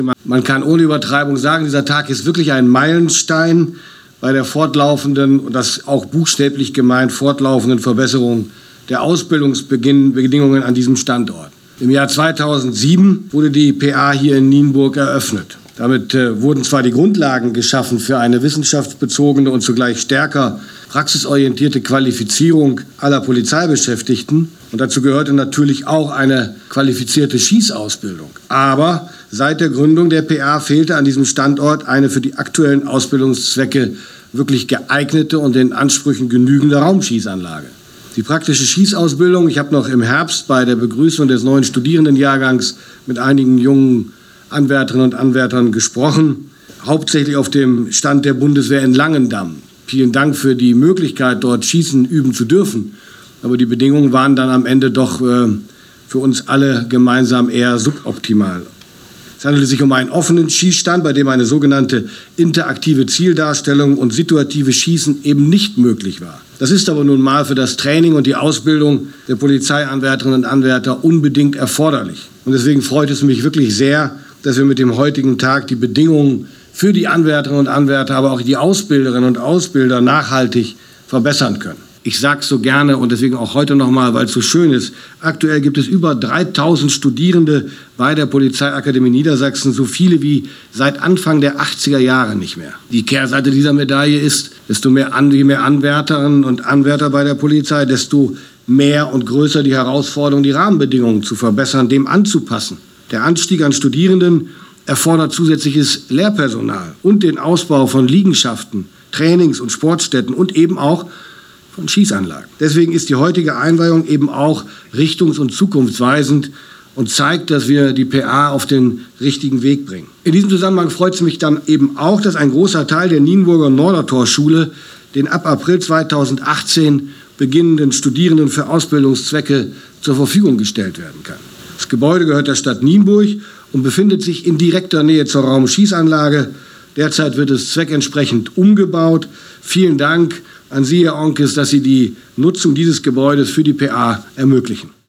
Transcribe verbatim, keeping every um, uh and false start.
Man kann ohne Übertreibung sagen, dieser Tag ist wirklich ein Meilenstein bei der fortlaufenden, und das auch buchstäblich gemeint, fortlaufenden Verbesserung der Ausbildungsbedingungen an diesem Standort. Im Jahr zweitausendsieben wurde die P A hier in Nienburg eröffnet. Damit äh, wurden zwar die Grundlagen geschaffen für eine wissenschaftsbezogene und zugleich stärker praxisorientierte Qualifizierung aller Polizeibeschäftigten. Und dazu gehörte natürlich auch eine qualifizierte Schießausbildung. Aber seit der Gründung der P A fehlte an diesem Standort eine für die aktuellen Ausbildungszwecke wirklich geeignete und den Ansprüchen genügende Raumschießanlage. Die praktische Schießausbildung, ich habe noch im Herbst bei der Begrüßung des neuen Studierendenjahrgangs mit einigen jungen Anwärterinnen und Anwärtern gesprochen, hauptsächlich auf dem Stand der Bundeswehr in Langendamm. Vielen Dank für die Möglichkeit, dort schießen üben zu dürfen. Aber die Bedingungen waren dann am Ende doch äh, für uns alle gemeinsam eher suboptimal. Es handelte sich um einen offenen Schießstand, bei dem eine sogenannte interaktive Zieldarstellung und situative Schießen eben nicht möglich war. Das ist aber nun mal für das Training und die Ausbildung der Polizeianwärterinnen und Anwärter unbedingt erforderlich. Und deswegen freut es mich wirklich sehr, dass wir mit dem heutigen Tag die Bedingungen für die Anwärterinnen und Anwärter, aber auch die Ausbilderinnen und Ausbilder nachhaltig verbessern können. Ich sage es so gerne und deswegen auch heute noch mal, weil es so schön ist. Aktuell gibt es über dreitausend Studierende bei der Polizeiakademie Niedersachsen, so viele wie seit Anfang der achtziger Jahre nicht mehr. Die Kehrseite dieser Medaille ist, desto mehr, An- je mehr Anwärterinnen und Anwärter bei der Polizei, desto mehr und größer die Herausforderung, die Rahmenbedingungen zu verbessern, dem anzupassen. Der Anstieg an Studierenden erfordert zusätzliches Lehrpersonal und den Ausbau von Liegenschaften, Trainings- und Sportstätten und eben auch von Schießanlagen. Deswegen ist die heutige Einweihung eben auch richtungs- und zukunftsweisend und zeigt, dass wir die P A auf den richtigen Weg bringen. In diesem Zusammenhang freut es mich dann eben auch, dass ein großer Teil der Nienburger Nordertorschule den ab April zweitausendachtzehn beginnenden Studierenden für Ausbildungszwecke zur Verfügung gestellt werden kann. Das Gebäude gehört der Stadt Nienburg und befindet sich in direkter Nähe zur Raumschießanlage. Derzeit wird es zweckentsprechend umgebaut. Vielen Dank an Sie, Herr Onkes, dass Sie die Nutzung dieses Gebäudes für die P A ermöglichen.